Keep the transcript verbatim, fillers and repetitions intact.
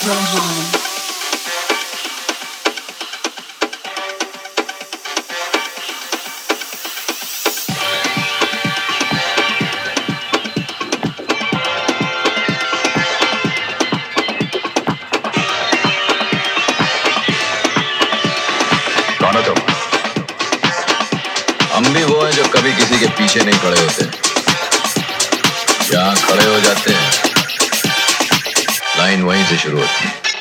Rohan. कौन हो तुम? हम भी वो हैं जो कभी किसी के पीछे नहीं खड़े होते, जहाँ खड़े हो जाते हैं लाइन वहीं से शुरू होती है।